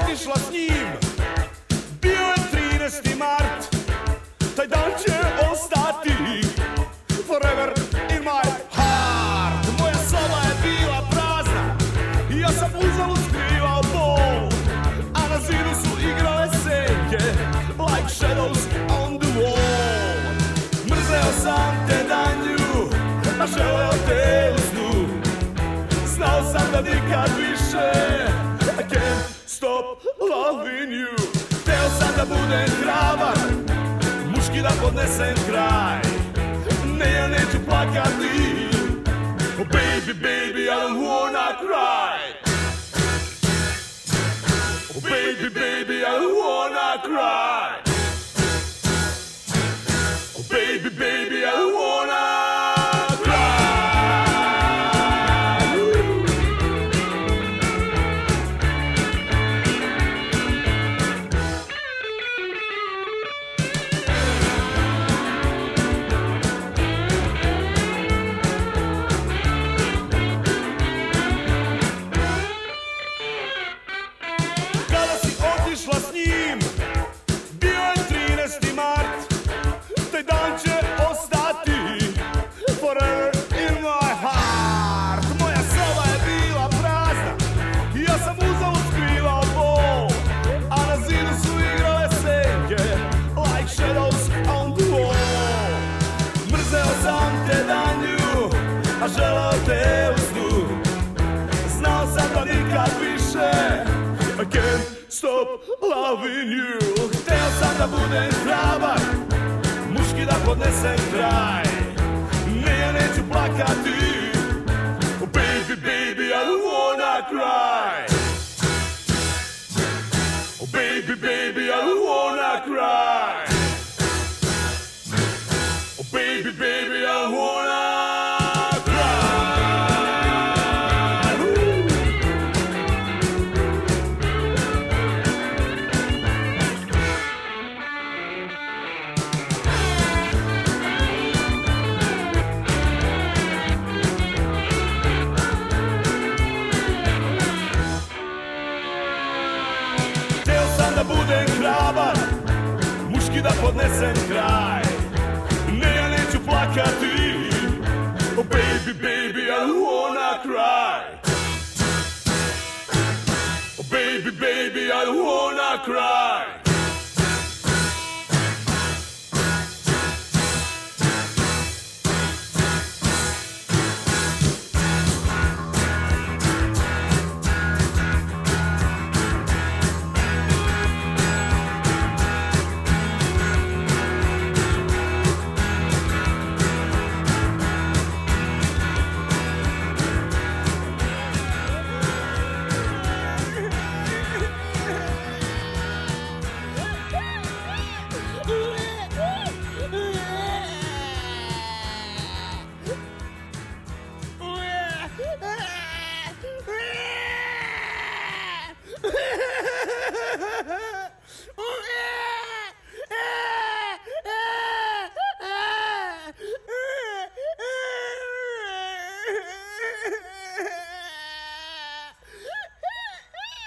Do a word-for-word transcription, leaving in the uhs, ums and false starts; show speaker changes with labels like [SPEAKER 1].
[SPEAKER 1] otišla s njim. Bio je trinaesti mart, taj dan će ostati forever in my heart. Moja soba je bila prazna i ja sam uzalud skrivao bol, a na zidu su igrale senke like shadows on the wall. Mrzeo sam te danju, a želeo te u snu. Znao sam da nikad više I can't stop loving you. Hteo sam da budem hrabar, muški da podnesem kraj. Ne, ja neću plakati. Oh baby, baby, I don't wanna cry. Oh baby, baby, I don't wanna cry. Oh baby, baby, I don't wanna cry. Kada si otišla s njim, bio je trinaesti mart, taj dan će ostati forever in my heart. Moja soba je bila prazna i ja sam uzalud skrivao bol, a na zidu su igrale senke like shadows on the wall. Mrzeo sam te danju, a želeo te u snu. Znao sam da nikad više I can't stop loving you. Hteo sam da budem hrabar, muški da podnesem kraj. Ne, ja neću plakati. Oh baby, baby, I don't wanna cry. Oh baby, baby, I don't wanna cry. Oh baby, baby, I don't wanna cry. Hteo sam da budem hrabar, muški da podnesem kraj. Ne, ja neću plakati. Oh baby, baby, I don't wanna cry. Oh baby, baby, I don't wanna cry.